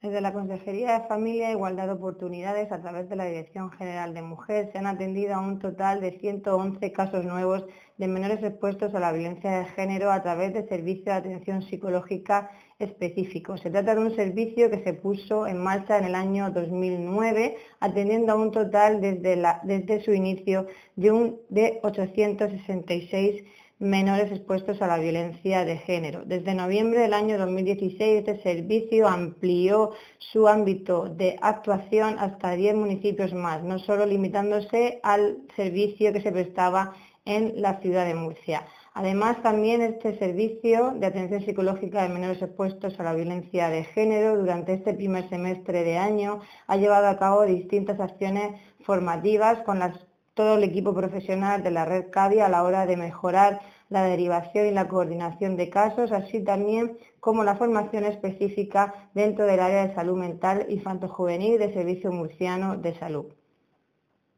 Desde la Consejería de Familia e Igualdad de Oportunidades, a través de la Dirección General de Mujer, se han atendido a un total de 111 casos nuevos de menores expuestos a la violencia de género a través de servicios de atención psicológica específicos. Se trata de un servicio que se puso en marcha en el año 2009, atendiendo a un total desde su inicio de 866 menores expuestos a la violencia de género. Desde noviembre del año 2016 este servicio amplió su ámbito de actuación hasta 10 municipios más, no solo limitándose al servicio que se prestaba en la ciudad de Murcia. Además, también este servicio de atención psicológica de menores expuestos a la violencia de género durante este primer semestre de año ha llevado a cabo distintas acciones formativas con todo el equipo profesional de la red CADI a la hora de mejorar la derivación y la coordinación de casos, así también como la formación específica dentro del área de salud mental infanto-juvenil del Servicio Murciano de Salud.